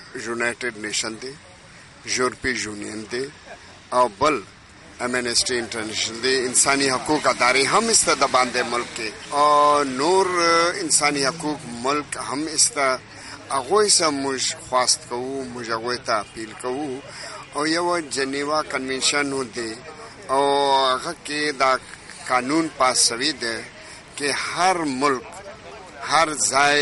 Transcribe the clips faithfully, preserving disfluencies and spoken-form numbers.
یونایټډ نیشن دی، یورپی یونین دی او بل امنسټي انټرنیشنل دی. انساني حقوق ادارې هم است د باندې ملک کې او نور انساني حقوق ملک هم است. هغه سم موږ خواست کوو، موږ هغه ته اپیل کوو او یو جنیوا کنونشن دی او هغه کې دا قانون پاس شوی دی کہ ہر ملک ہر ځای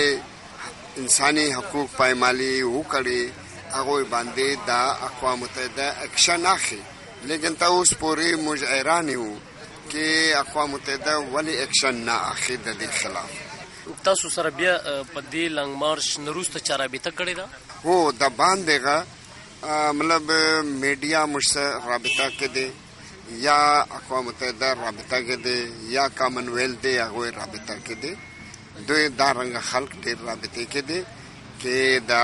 انسانی حقوق پایمالی وکړي، هغه باندې دا اقوام متحده اکشن اخلي. لیکن تا اوس پورې موږ حیران یو چې اقوام متحده ولی اکشن نه اخلي د دې خلاف. تاسو سره بیا په دې لنګ مارش نروسته چا رابطه کړې ده؟ هو د باندېغه مطلب میډیا موږ سره رابطه کې دي یا اقوام متحده رابطه کې دي یا کامن ویلث دی هغه رابطه کې دي. دوی دا رنګ خلق ډېر رابطه کې دي چې دا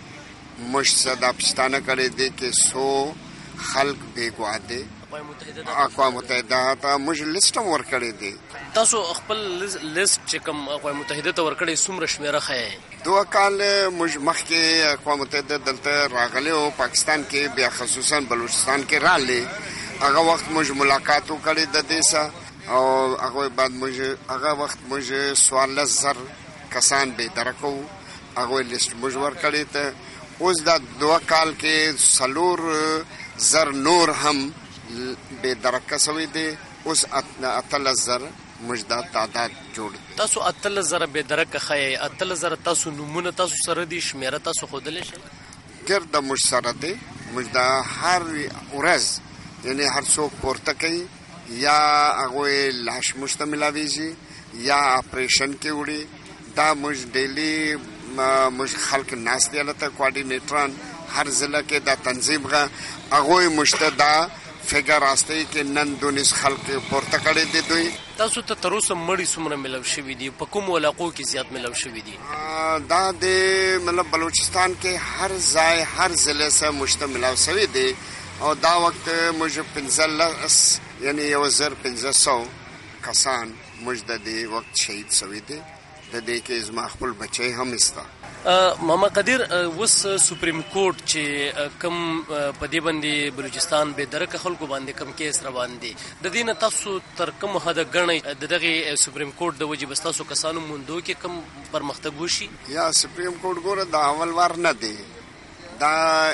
موږ سره د پښتانه کړي دي چې سو خلق بیګوا دي. اقوام متحده ته موږ لیست ور کړی دی. تاسو خپل لیست چې کوم اقوام متحده ته ور کړی څومره شمیره خای؟ دوه کال موږ مخکې اقوام متحده دلته راغلی او پاکستان کې بیا خصوصا بلوچستان کې رالی. هغه وخت موږ ملاقات وکړی د دې سره او هغه بعد موږ هغه وخت موږ سوال زر کسان به درکو هغه لیست موږ ور کړی ته. اوس دا دوه کال کې سلور زر نور هم به درکه سوی دی. اوس اتل زر مجدا تعداد جوړ. تاسو اتل زر به درکه خای، اتل زر تاسو نمونه تاسو سره دي شمیره تاسو خودل شي ګرد مش سره دی. مجدا هر ورځ یعنی هر څوک پورته کوي یا هغه لاش مشتملاویږي یا اپریشن کې وړي. دا مج ډیلی مج خلق ناس دی لته کوارډینیټران هر ضلع کې دا تنظیم غا هغه مشتدا فګر راستي کې نن دونیس خلق پورته کړي دي. دوی تاسو ته تر اوسه مړی څومره ملو شوی دي؟ په کوم علاقو کې زیات ملو شوی دي؟ دا د مطلب بلوچستان کې هر ځای هر ضلع سره مشتمل شوی دي او دا وخت موږ پنځلس یعنی یو زر پنځه سو کسان موږ د دې وخت شهید شوی دي. د دې کې زما خپل بچي هم استا. محمد قدیر، وس سپریم کورټ چې کم په دې باندې بلوچستان به درکه خلکو باندې کم کیس روان دي، د دې نه تاسو تر کوم حد غنئ دغه سپریم کورټ د وجې بس تاسو کسانو موندو کې کم پرمختګ وشي؟ یا سپریم کورټ ګوره دا اول وار نه دی، دا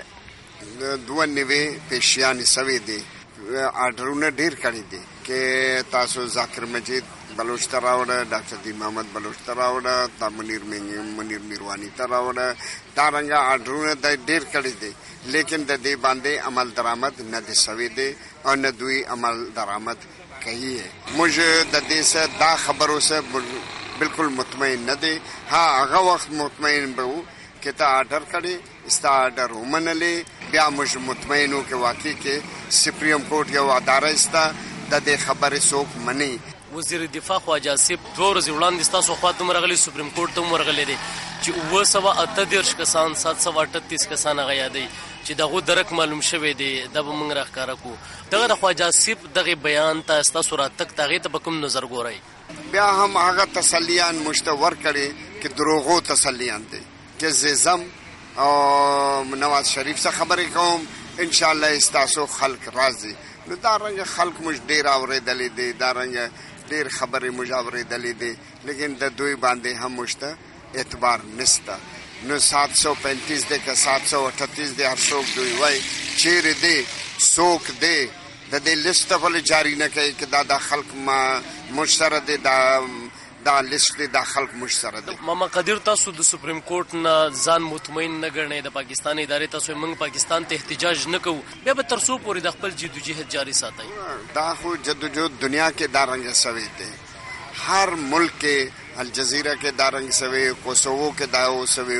دوه نوي پیشیان سوي دي، آرډرونه ډیر کړی دي چې تاسو ذاکر مجید بلوچ ته راوړه، ډاکټر دی محمد بلوچ ته راوړه، تا منیر منیر میروانی ته راوړه. دا رنګه آرډرونه د ډیر کړی دي لیکن د دې باندې عمل درآمد نه دي شوی دی او نه دوی عمل درآمد کوي. موږ د دې سره دا خبرو سره بالکل مطمئن نه دي. ها هغه وخت مطمئن به وو چې تا آرډر کړی استا آرډر ومنلې، بیا موږ مطمئنو کې واقعي کې سپریم کورټ یو اداره استا د دې خبرې څوک مني. وزیر دفاع خواجه آصف دوه ورځې وړاندې ستاسو خواته مرغلي سپریم کورټ ته مرغلي دي چې اوه سوه اته دېرش کسان سات سوه اټتیس کسان هغه یادوي چې دغه درک معلوم شوی دی. دا به موږ راښکاره کړو. دغه د خواجه آصف دغه بیان ته ستاسو راتګ ته هغې ته به کوم نظر ګورئ؟ بیا هم هغه تسلیان مشتور کړي چې دروغو تسلیان دي چې زم او نواز شریف څخه خبرې کوم انشاءالله ستاسو خلق راځي. نو دا رنګ خلق مش ډیر اورېدلې دي، دا رنګ ډیر خبرې مش اورېدلې دي لیکن د دوی باندې هم مشته اعتبار نشته. نو سات سو پینتیس دی که سات سو اٹھتیس دی هر څوک دوی وای چیرې دی څوک دی د دې لیست ولې جاری نه کوي چې دا د خلق ما مشتره دی، دا دا لیست د خلق مشتره دی. ماما قدیر، تاسو د سپریم کورټ نه ځان مطمئن نه ګڼئ، د پاکستان ادارې تاسو موږ پاکستان ته احتجاج نه کوو، بیا به تر څو پورې د خپل جدوجہد جاری ساتئ؟ دا خو جدوجہد دنیا کې دا رنګ سوی دی، هر ملک کې الجزیره کې دا رنګ سوی، کوسوو کې دا سوی،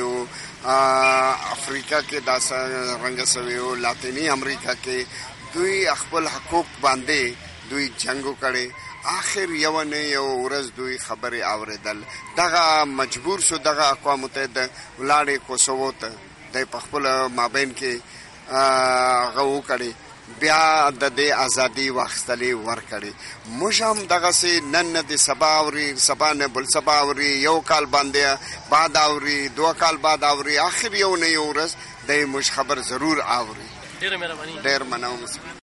افریقا کې دا رنګ سوی، لاتینی امریکا کې دوی خپل حقوق باندې دوی جنگو کړي. آخر یو نه یو ورځ دوی خبرې اوریدل، دغه مجبور شو دغه اقوام متحده ولاړې کوسوو ته د خپل مابین کې هغه وکړي، بیا د دې ازادي واخیستلې ورکړې. موږ هم دغسې نن نه د سبا اوري، سبا نه بل سبا اوري، یو کال باندې بعد اوري، دوه کال بعد اوري، آخر یو نه یو ورځ د موږ خبر ضرور اوري. ډېره مهرباني. ډېر مننه.